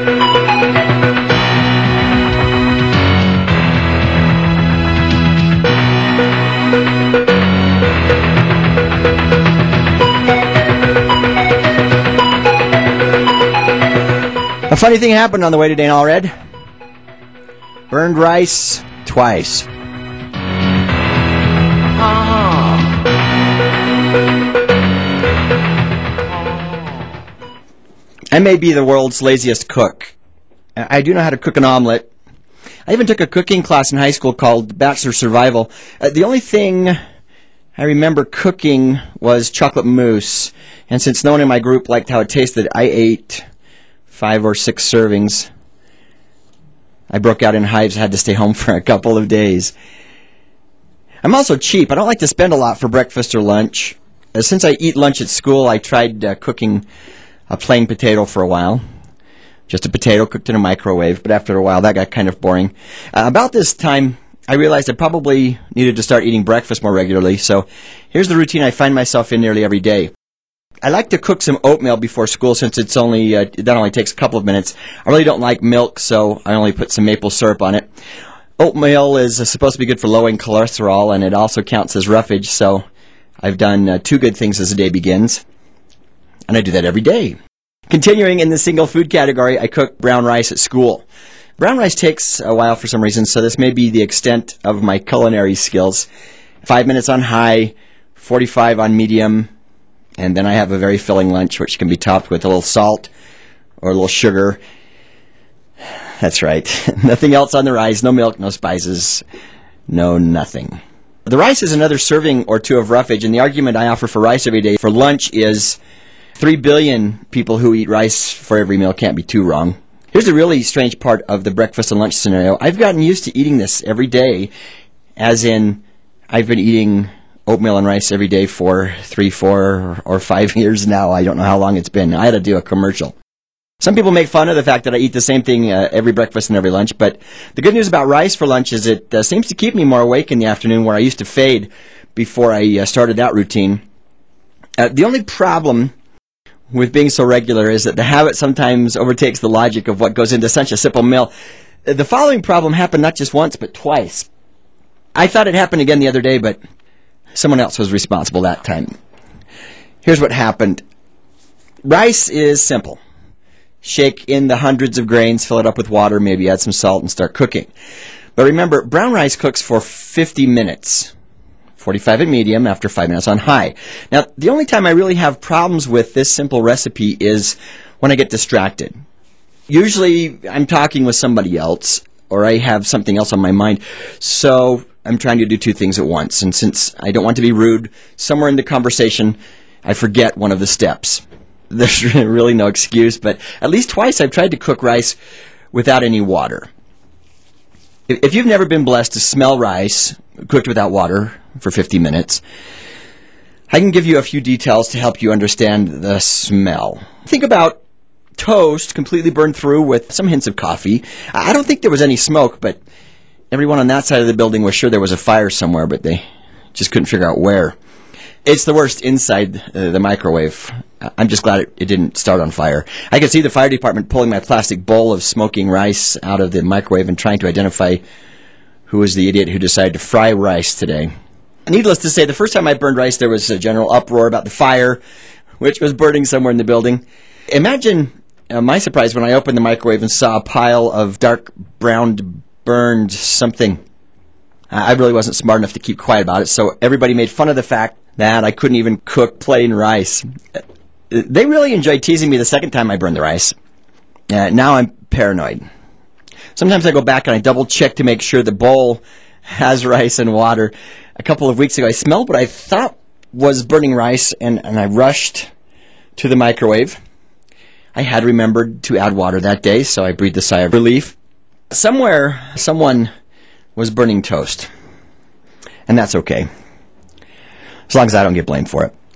A funny thing happened on the way to Dane Allred. Burned rice twice. I may be the world's laziest cook. I do know how to cook an omelet. I even took a cooking class in high school called Bachelor Survival. The only thing I remember cooking was chocolate mousse. And since no one in my group liked how it tasted, I ate 5 or 6 servings. I broke out in hives, had to stay home for a couple of days. I'm also cheap. I don't like to spend a lot for breakfast or lunch. Since I eat lunch at school, I tried cooking a plain potato for a while. Just a potato cooked in a microwave, but after a while that got kind of boring. About this time, I realized I probably needed to start eating breakfast more regularly, so here's the routine I find myself in nearly every day. I like to cook some oatmeal before school since that only takes a couple of minutes. I really don't like milk, so I only put some maple syrup on it. Oatmeal is supposed to be good for lowering cholesterol, and it also counts as roughage, so I've done 2 good things as the day begins. And I do that every day. Continuing in the single food category, I cook brown rice at school. Brown rice takes a while for some reason, so this may be the extent of my culinary skills. 5 minutes on high, 45 on medium, and then I have a very filling lunch, which can be topped with a little salt or a little sugar. That's right. Nothing else on the rice, no milk, no spices, no nothing. The rice is another serving or 2 of roughage, and the argument I offer for rice every day for lunch is 3 billion people who eat rice for every meal can't be too wrong. Here's the really strange part of the breakfast and lunch scenario. I've gotten used to eating this every day, as in I've been eating oatmeal and rice every day for 3, 4, or 5 years now. I don't know how long it's been. I had to do a commercial. Some people make fun of the fact that I eat the same thing every breakfast and every lunch, but the good news about rice for lunch is it seems to keep me more awake in the afternoon, where I used to fade before I started that routine. The only problem with being so regular is that the habit sometimes overtakes the logic of what goes into such a simple meal. The following problem happened not just once, but twice. I thought it happened again the other day, but someone else was responsible that time. Here's what happened. Rice is simple. Shake in the hundreds of grains, fill it up with water, maybe add some salt, and start cooking. But remember, brown rice cooks for 50 minutes. 45 at medium, after 5 minutes on high. Now, the only time I really have problems with this simple recipe is when I get distracted. Usually, I'm talking with somebody else, or I have something else on my mind, so I'm trying to do 2 things at once. And since I don't want to be rude, somewhere in the conversation, I forget one of the steps. There's really no excuse, but at least twice I've tried to cook rice without any water. If you've never been blessed to smell rice cooked without water for 50 minutes, I can give you a few details to help you understand the smell. Think about toast completely burned through with some hints of coffee. I don't think there was any smoke, but everyone on that side of the building was sure there was a fire somewhere, but they just couldn't figure out where. It's the worst inside the microwave. I'm just glad it didn't start on fire. I could see the fire department pulling my plastic bowl of smoking rice out of the microwave and trying to identify who was the idiot who decided to fry rice today. Needless to say, the first time I burned rice, there was a general uproar about the fire, which was burning somewhere in the building. Imagine my surprise when I opened the microwave and saw a pile of dark brown burned something. I really wasn't smart enough to keep quiet about it, so everybody made fun of the fact that I couldn't even cook plain rice. They really enjoyed teasing me the second time I burned the rice. Now I'm paranoid. Sometimes I go back and I double check to make sure the bowl has rice and water. A couple of weeks ago I smelled what I thought was burning rice and I rushed to the microwave. I had remembered to add water that day, so I breathed a sigh of relief. Somewhere, someone was burning toast. And that's okay, as long as I don't get blamed for it.